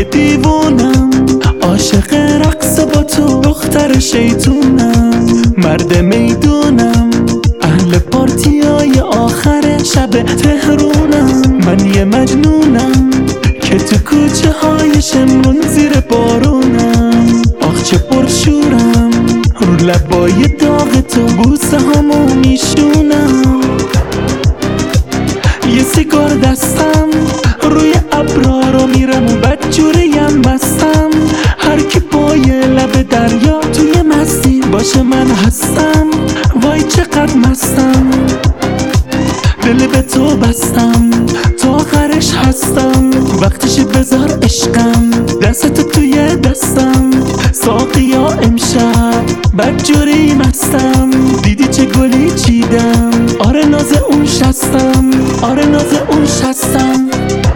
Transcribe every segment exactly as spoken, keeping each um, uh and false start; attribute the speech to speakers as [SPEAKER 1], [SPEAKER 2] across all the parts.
[SPEAKER 1] یه دیوونم، عاشق رقص با تو، دختر شیطونم، مرد میدونم، اهل پارتیای آخر شب تهرونم. من یه مجنونم که تو کوچه های شمرون زیر بارونم. آخ چه پرشورم، رو لبای داغ تو بوسه همو میشونم. یه سیگار دستم، روی ابرا رو میرم و بدجوریم مستم. هر کی پای لب دریا توی مستی باشه من هستم. وای چقدر مستم، دل به تو بستم، تا آخرش هستم. وقتش بذار عشقم، دستت توی دستم. ساقیا امشب بدجوری مستم، دیدی چه گلی چیدم. آره ناز اون شستم، آره ناز اون شستم.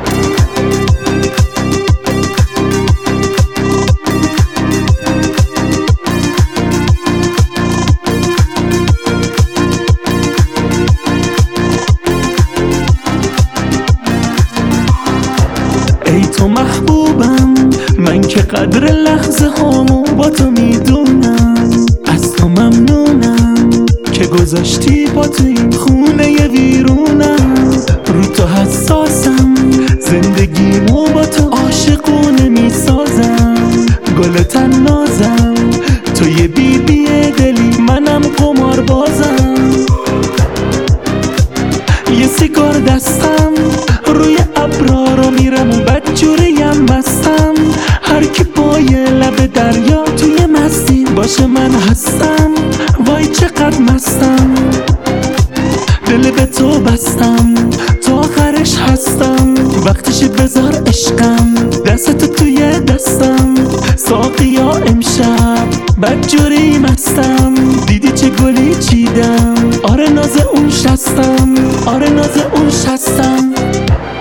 [SPEAKER 1] ای تو محبوبم، من که قدر لحظه هامو با تو میدونم. از تو ممنونم که گذاشتی با تو این خونه ی ویرونم. رو تو حساسم، زندگیمو با تو عاشقونه میسازم. گل تنازم، تو یه بی بی دلی، منم قمار بازم. یه سیگار دستم، روی ابرا رو میرم و بدجوریم مستم. هر کی پای لب دریا توی مستی باشه من هستم. وای چقدر مستم، دل به تو بستم، تا آخرش هستم. وقتش بذار عشقم، دستت توی دستم. ساقیا امشب بدجوری مستم، دیدی چه گلی چیدم. آره ناز اون شستم، آره ناز اون شستم.